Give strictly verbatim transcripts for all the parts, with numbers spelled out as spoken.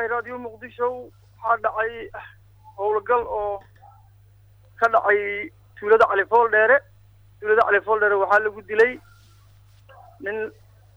الله راديو مقدشو هذا عي هولقل أو كذا عي تولد على فول ديره تولد على فول ديره وحال قد لي من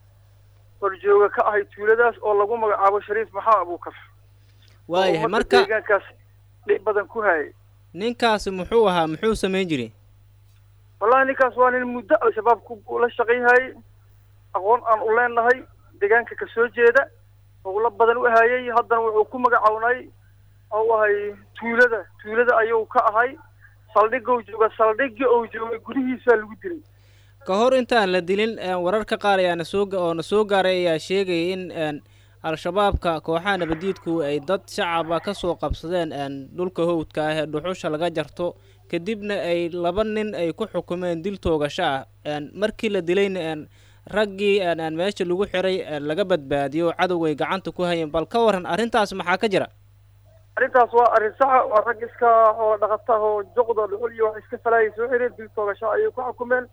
فرجوك كأهي تولداس أو لقوم أبو شريف محا أبو كف وايه مركا كاس لي بدن كهاي نينكاس محوها محو سمين جري والله نينكاس وان المدة شباب كوب لا شقي هاي أقول أن أولين هاي deegaanka ka soo jeeda oo la badan u hayay haddana wuxuu ku magacawnay oo ahay tuulada tuulada ayuu ka ahay saldhig oo jooga saldhig oo jooga gurihiisa lagu dilay ka hor intaan la dilin wararka qaar ayaana soo oo na soo gaaray ayaa sheegay in al-shabaabka kooxaha nabadiidku ay dad shacab ah ka soo qabsadeen dhulka howdka ah ee dhuxusha laga jarto kadibna ay laba nin ay ku xukumeen dil toogasho ah markii la dilayna raggii aan meesha lagu xiray laga badbaadiyo cadaway gacanta ku hayeen bal ka waran arintaas maxaa ka jira arintaas waa arin sax oo rag iska oo dhaqata oo joqdo dhuxul iyo wax iska falay soo xiray dil toogasho ay ku xukumeen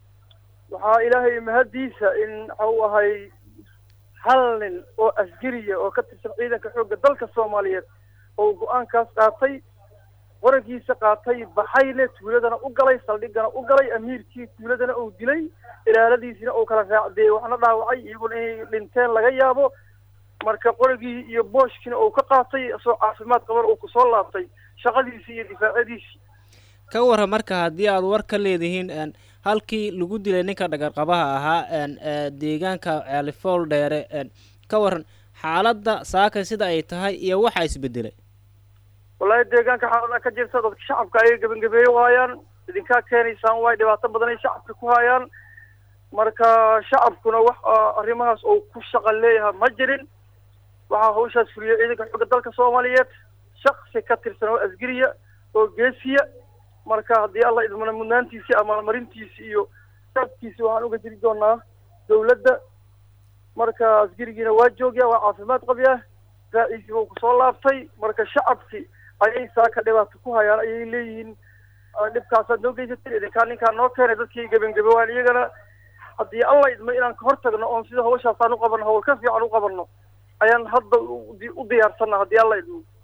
waxa ilaahay mahadiisa in uu ahay hal nin oo asgariya oo ka tirsan ciidanka xoogga dalka Soomaaliyeed oo go'aankaas qaatay warankiisa qaatay baxayna tuuladana u galay saldhigana u galay amiirkii tuuladana uu dilay ilaaladiisina oo kala raacday waxna dhaawacay iyaguna inay dhinteen laga yaabo marka qorigii iyo booshkina uu ka qaatay soo caafimaad qabar uu ku soo laabtay shaqadiisii iyo difaacadiisii ka waran marka haddii aad war ka leedihiin halkii lagu dilay ninka dhagar qabaha ahaa deegaanka Alifool dheere ka waran xaaladda saaka sida ay tahay iyo waxa isbedelay والله deegaanka xaalada ka jirta dadka shacabka ay gaban gabeeyay waayaan idinka keenaysan way dhibaato badan ay shacabka ku hayaan marka shacabkuna wax arrimahaas oo ku shaqal leeyahay ma jirin waxa hawshaas fuliyay ciidanka xoogga dalka Soomaaliyeed shakhsi ka tirsan oo asgariya oo geesiya marka hadii Allah idmana mudnaantiisi ama marintiisi iyo sabkiisi waxaan uga jiri doonaa dawladda marka asgarigina waa joogaa waa caafimaad qabyaa raaciisi uu ku soo laabtay marka shacabkii ayay saaka dhibaato ku hayaan ayay leeyihiin dhibkaas aad noo geysatay idinka ninka noo keenay dadkii gaban gabawaan iyagana haddii Allah idmo inaan ka hortagno oo sida hawshaas aan u qabanno hawl ka fiican u qabanno ayaan hadda u diyaarsanaa haddii Allah idmo